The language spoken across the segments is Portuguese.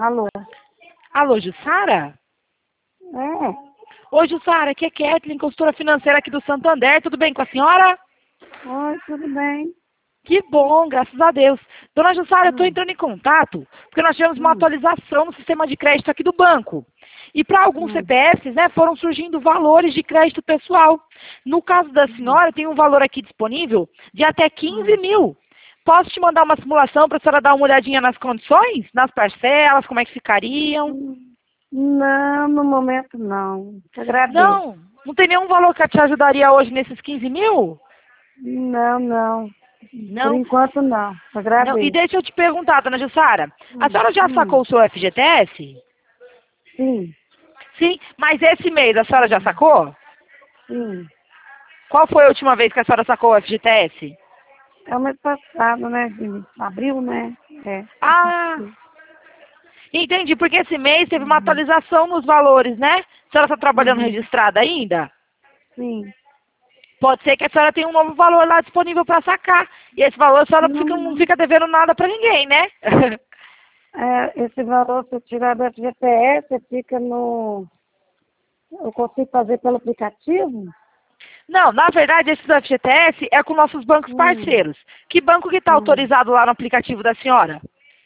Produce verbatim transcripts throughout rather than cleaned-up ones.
Alô? Alô, Jussara? É. Oi, Jussara, aqui é Kathleen, consultora financeira aqui do Santander. Tudo bem com a senhora? Oi, tudo bem? Que bom, graças a Deus. Dona Jussara, eu estou Hum. entrando em contato porque nós tivemos uma Hum. atualização no sistema de crédito aqui do banco. E para alguns Hum. C P Fs, né, foram surgindo valores de crédito pessoal. No caso da senhora, tem um valor aqui disponível de até quinze mil. Posso te mandar uma simulação para a senhora dar uma olhadinha nas condições? Nas parcelas, como é que ficariam? Hum. Não, no momento não. Te agradeço. Não, não tem nenhum valor que te ajudaria hoje nesses quinze mil? Não, não. Por Não? enquanto não. Te Não. agradeço. E deixa eu te perguntar, dona Jussara, a Hum. senhora já Hum. sacou o seu F G T S? Sim, Sim, mas esse mês a senhora já sacou? sim. Qual foi a última vez que a senhora sacou o F G T S? É o mês passado, né, de abril, né? É. Ah, entendi, porque esse mês teve uma Uhum. atualização nos valores, né? A senhora está trabalhando Uhum. registrada ainda? Sim. Pode ser que a senhora tenha um novo valor lá disponível para sacar. E esse valor a senhora não Não, fica, não não. fica devendo nada para ninguém, né? É, esse valor, se eu tirar do F G T S, fica no... Eu consigo fazer pelo aplicativo? Não, na verdade, esse do F G T S é com nossos bancos Hum. parceiros. Que banco que está Hum. autorizado lá no aplicativo da senhora?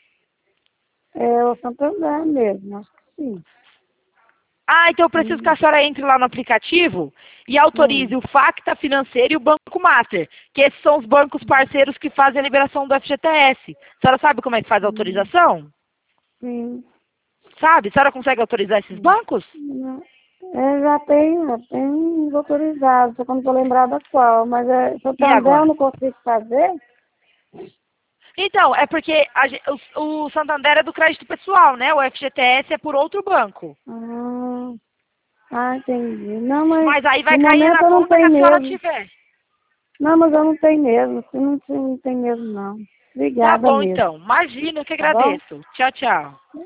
É o Santander mesmo, acho que sim. Ah, então eu preciso que Hum. a senhora entre lá no aplicativo e autorize Hum. o Facta Financeiro e o Banco Master, que esses são os bancos parceiros que fazem a liberação do F G T S. A senhora sabe como é que faz a Hum. autorização? Sim. Sabe? A senhora consegue autorizar esses Hum. bancos? Não. É, já tem, já tem autorizado, só que eu não estou lembrada qual, mas é, E Santander eu agora? não consigo fazer. Então, é porque a ge- o, o Santander é do crédito pessoal, né? O F G T S é por outro banco. Ah, ah, entendi. Não, mas Mas aí vai no cair momento na eu não conta que tenho a senhora mesmo. tiver. Não, mas eu não tenho mesmo. Você não, você não tem mesmo, não. Tá Obrigada bom, mesmo. então. Imagina, eu que Tá bom? agradeço. Tchau, tchau.